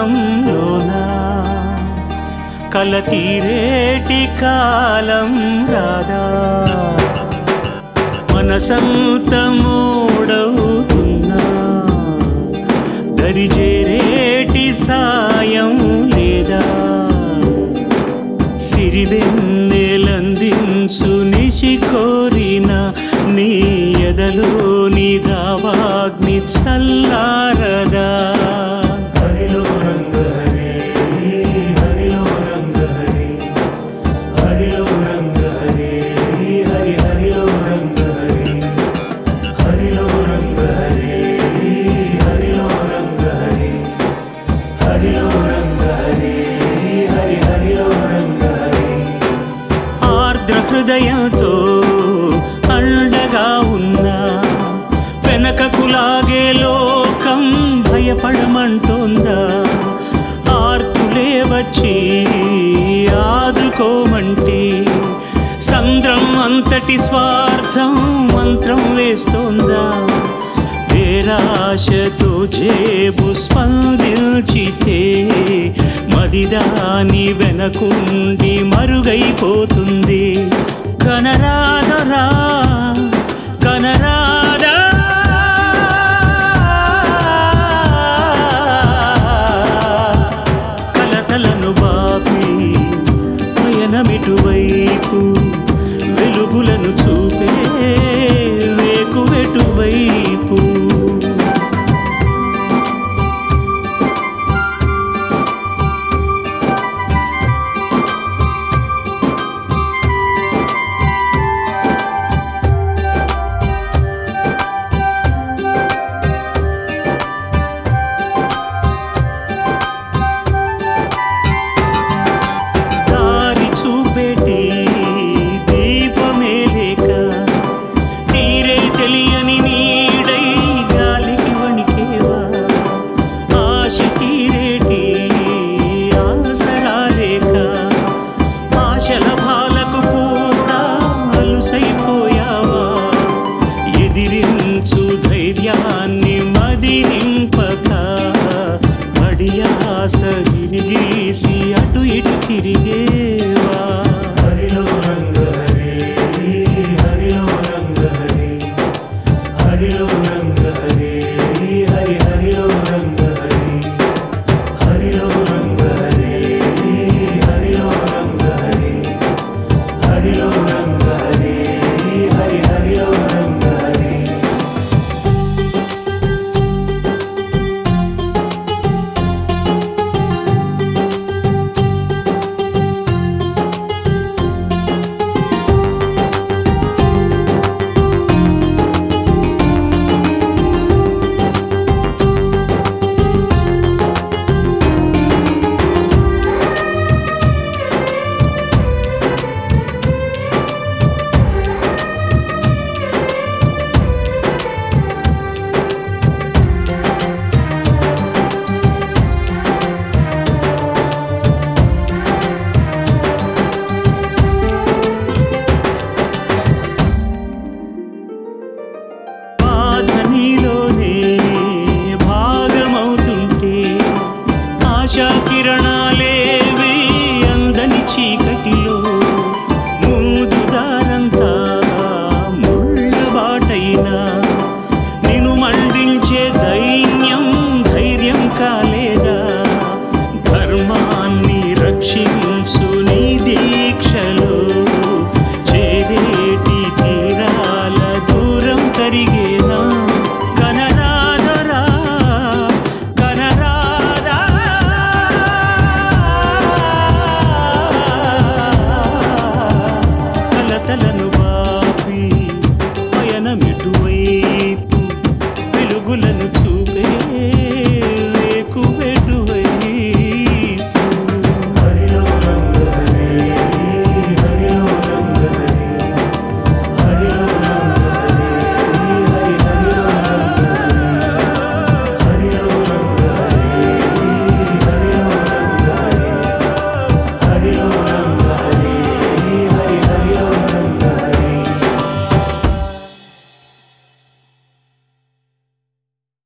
లోకంలోన కల తీరేటి కాలం రాదా మనసంత మూడవుతున్నా దరిజేరేటి సాయం లేదా సిరివెన్నెలందించు నిశి కోరిన నీ ఎదలోని దావాగ్ని చల్లారదా హరిలో రంగ హరే హరిలో రంగ హరే హరిలో రంగ హరే హరి హరిలో రంగ హరే హరిలో రంగ హరే హరిలో రంగ హరే హరిలో రంగ హరే హరి హరిలో రంగ హరే ఆర్ద్ర హృదయంతో అండగా ఉన్నా వెనకకు లాగే లోకం భయపడమంటోందా ఆర్తులే వచ్చి ఆదుకోమంటే సంద్రం అంతటి స్వార్థం మంత్రం వేస్తోందా పేరాశతో జేబు స్పందించితే మదిదాని వెనకుండి మరుగైపోతుంది కనరాదరా కనరాదా కలతలను బాపి పయనమిటువైపు వెలుగులను చూపే వేకువెటువైపు దీపమే లేక తీరే తెలియని నీడై గాలికి వణికేవా ఆశ తీరేటి ఆసరాలేక ఆశల భాలకు కూడా అలుసైపోయావా ఎదిరించు ధైర్యాన్ని మది నింపక పడియాస వినిగీసి అటు ఇటు తిరిగేవా హరిలో రంగ హరే హరిలో రంగ హరే హరిలో రంగ హరే హరి హరిలో రంగ హరే హరిలో రంగ హరే హరిలో రంగ హరే హరిలో రంగ హరే హరి హరిలో రంగ హరే నీలోనే భాగమవుతుంటే ఆశా కిరణాలేవి అందని చీకటిలో మూదుదారంతా ముళ్ళ బాటైనా నిన్ను మండించే దైన్యం ధైర్యం కాలేదా ధర్మాన్ని రక్షించు నీ దీక్షలో చేరేటి తీరాల దూరం కరిగేనా కనరాదరా కనరాదా కలతలను బాపి పయనమిటువైపు వెలుగులను